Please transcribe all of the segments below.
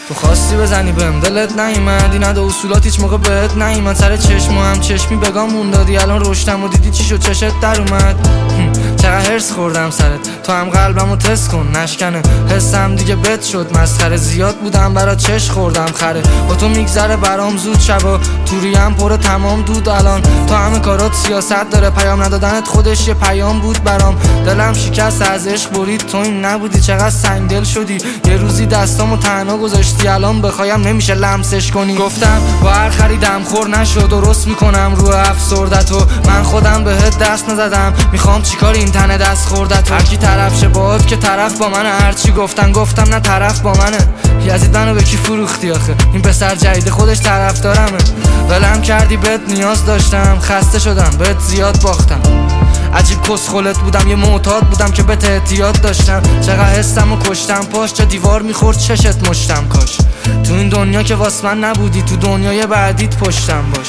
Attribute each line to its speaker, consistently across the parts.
Speaker 1: تو خواستی بزنی بهم دلت نیومد، این عده اصولات هیچ موقع بهت نیومد. سر چشم هم چشمی بگام مون دادی، الان رشتم و دیدی چی شد چشت در اومد. چقدر هرس خوردم سرت، تو هم قلبمو تست کن نشکنه حسم دیگه بد شد مسخره. زیاد بودم برا چش خوردم خره، با تو میگذره برام زود شبا، توریم پر تمام دود الان. تو همه کارات سیاست داره، پیام ندادنت خودش یه پیام بود برام. دلم شکست از عشق برید، تو این نبودی چقدر سنگ دل شدی. یه روزی دستامو تنها گذاشتی، الان بخوایم نمیشه لمسش کنی. گفتم با هر خریدم خور نشد، درست میکنم رو افسردتو. من خودم بهت دست نزدم، میخوام چیکار این تنه دست خوردتو. هر کی طرف شه باهات که طرف با منه، هرچی گفتم نه طرف با منه. یزید منو به کی فروختی آخه، این پسر جدید خودش طرف دارمه. ولم کردی بهت نیاز داشتم، خسته شدم بهت زیاد باختم. عجیب کسخلت بودم، یه معتاد بودم که بهت احتیاط داشتم. چقدر حسم و کشتم پاش، چه دیوار میخورد چشت مشتم. کاش تو این دنیا که واس من نبودی، تو دنیای بعدیت پشتم باش.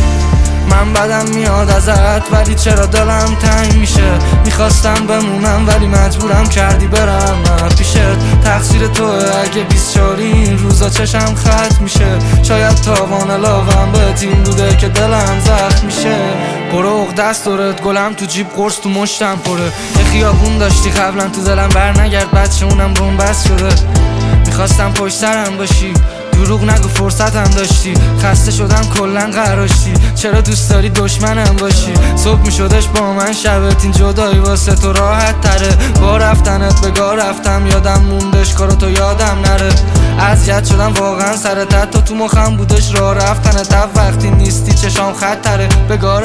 Speaker 1: من بدم میاد ازت ولی چرا دلم تنگ میشه. میخواستم بمونم ولی مجبورم کردی برم پیشت. تقصیر توه اگه 24 این روزا چشم خط میشه. شاید تاوان لاوم به تیم بوده که دلم زخم میشه. برو عقده است دورت، گلم تو جیب قرص تو مشتم پره. یه خیابون داشتی قبلا تو دلم بر نگرد، بچه اونم بنبست شده. میخواستم پشت سرم باشی، دروغ نگو فرصتم داشتی. خسته شدم کلن قراشتی، چرا دوست داری دشمنم باشی. صبح میشدش با من شبت، این جدایی واسه تو راحت تره. با رفتنت بگاه رفتم، یادم موندش کارو تو یادم نره. اذیت شدم واقعا سرت، تو مخم بودش راه رفتنت. وقتی نیستی چشام خطره، بگاه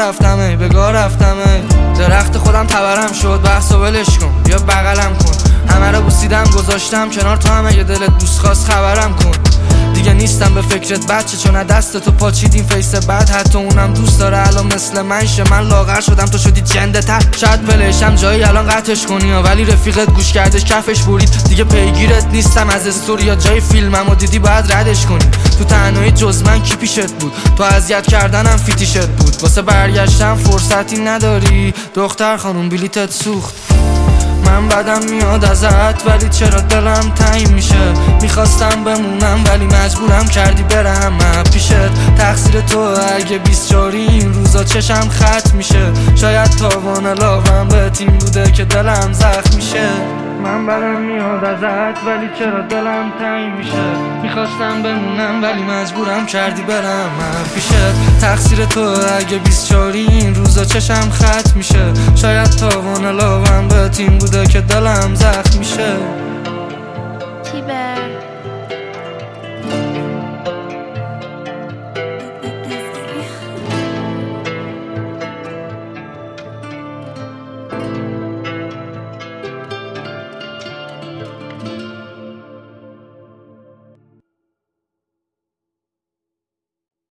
Speaker 1: رفتم درخت خودم تبرم شد، بحثو ولش کن بیا بغلم کن. همه رو بوسیدم گذاشتم کنار، تو هم اگه دلت دوست خواست خبرم کن. دیگه نیستم به فکرت بچه، چون دست تو پاچید این فیس بد. حتی اونم دوست داره الان مثل منشه، من لاغر شدم تو شدی جنده تر. شاید پلشم جایی الان قطعش کنی ولی رفیقت گوش کردش کفش برید. دیگه پیگیرت نیستم از استوری یا جای فیلمم و دیدی باید ردش کنی. تو تنهایی جز من کی پیشت بود، تو اذیت کردنم فیتیشت بود. واسه برگشتم فرصتی نداری دختر خانوم، بلیتت سوخت. من بدم میاد ازت ولی چرا دلم تنگ میشه. میخواستم بمونم ولی مجبورم کردی برم پیشت. تقصیر تو اگه 24 این روزا چشم خط میشه. شاید تاوان لاوم به تیم بوده که دلم زخم میشه. من بدم میاد ازت ولی چرا دلم تنگ میشه. میخواستم بمونم ولی مجبورم کردی برم پیشت. تقصیر تو اگه 24 این روزا چشم خط میشه. شاید تاوان لاوم به تیم بوده که دلم زخم میشه.